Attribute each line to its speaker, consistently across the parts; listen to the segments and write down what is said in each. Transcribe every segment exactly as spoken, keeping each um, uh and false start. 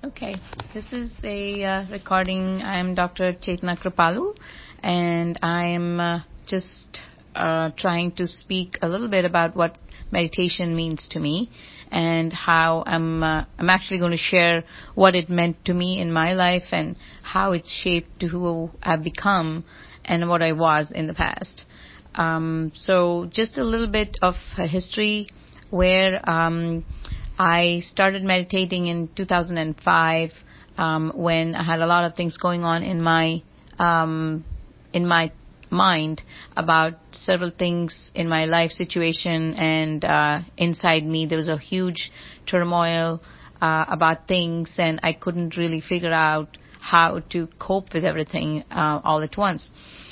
Speaker 1: Okay, this is a uh, recording. I'm Doctor Chetna Kripalu, and I'm uh, just uh, trying to speak a little bit about what meditation means to me, and how I'm uh, I'm actually going to share what it meant to me in my life and how it's shaped to who I've become and what I was in the past. Um, so just a little bit of a history where um, I started meditating in two thousand five um, when I had a lot of things going on in my um, in my mind about several things in my life situation, and uh, inside me there was a huge turmoil uh, about things, and I couldn't really figure out how to cope with everything uh, all at once.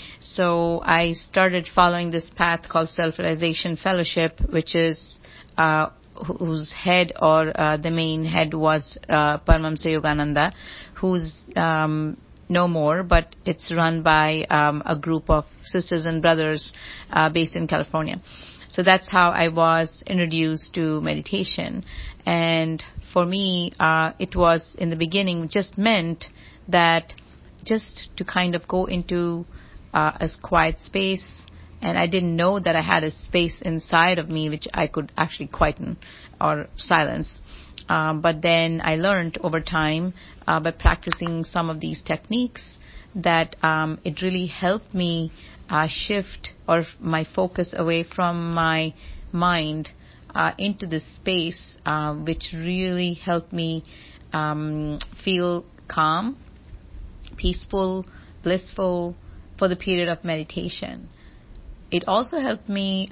Speaker 1: So I started following this path called Self-Realization Fellowship, which is uh, whose head or uh, the main head was uh, Paramahamsa Yogananda, who's um, no more, but it's run by um, a group of sisters and brothers uh, based in California. So that's how I was introduced to meditation. And for me, uh, it was in the beginning just meant that just to kind of go into uh, a quiet space. And I didn't know that I had a space inside of me which I could actually quieten or silence. Um, but then I learned over time uh, by practicing some of these techniques that um, it really helped me uh, shift or my focus away from my mind uh, into this space, uh, which really helped me um, feel calm, peaceful, blissful for the period of meditation. It also helped me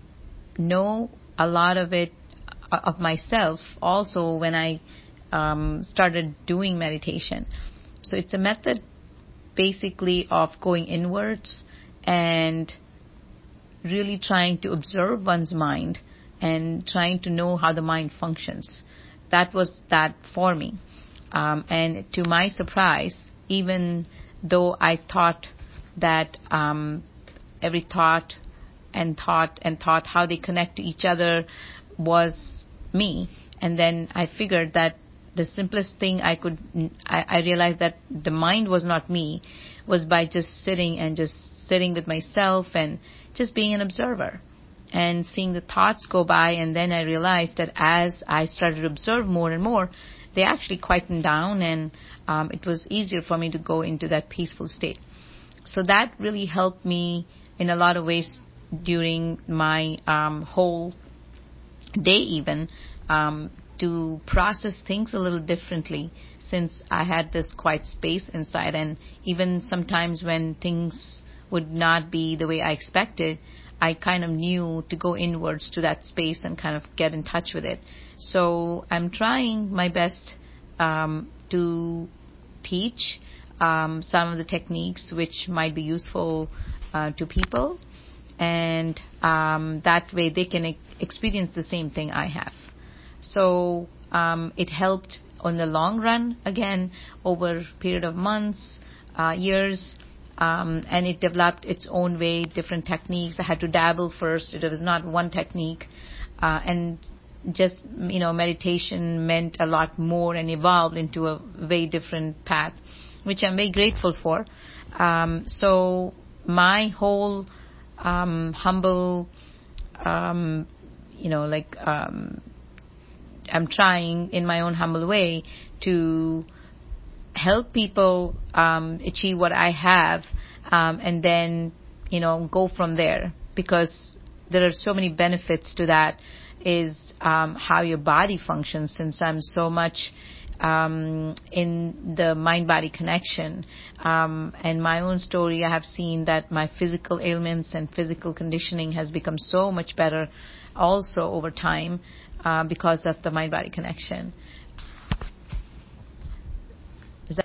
Speaker 1: know a lot of it uh, of myself also when I um, started doing meditation. So it's a method basically of going inwards and really trying to observe one's mind and trying to know how the mind functions. That was that for me. Um, and to my surprise, even though I thought that um, every thought and thought and thought how they connect to each other was me. And then I figured that the simplest thing I could, I, I realized that the mind was not me, was by just sitting and just sitting with myself and just being an observer and seeing the thoughts go by. And then I realized that as I started to observe more and more, they actually quietened down, and um, it was easier for me to go into that peaceful state. So that really helped me in a lot of ways during my um, whole day even um, to process things a little differently, since I had this quiet space inside. And even sometimes when things would not be the way I expected, I kind of knew to go inwards to that space and kind of get in touch with it. So I'm trying my best um, to teach um, some of the techniques which might be useful uh, to people, and um, that way they can e- experience the same thing I have. So um, it helped on the long run, again, over a period of months, uh, years, um, and it developed its own way, different techniques. I had to dabble first. It was not one technique. Uh, and just, you know, meditation meant a lot more and evolved into a very different path, which I'm very grateful for. Um, so my whole um, humble, um, you know, like um, I'm trying in my own humble way to help people um, achieve what I have, um, and then, you know, go from there, because there are so many benefits to that. Is um, how your body functions, since I'm so much um, in the mind-body connection. Um, and my own story, I have seen that my physical ailments and physical conditioning has become so much better also over time uh, because of the mind-body connection.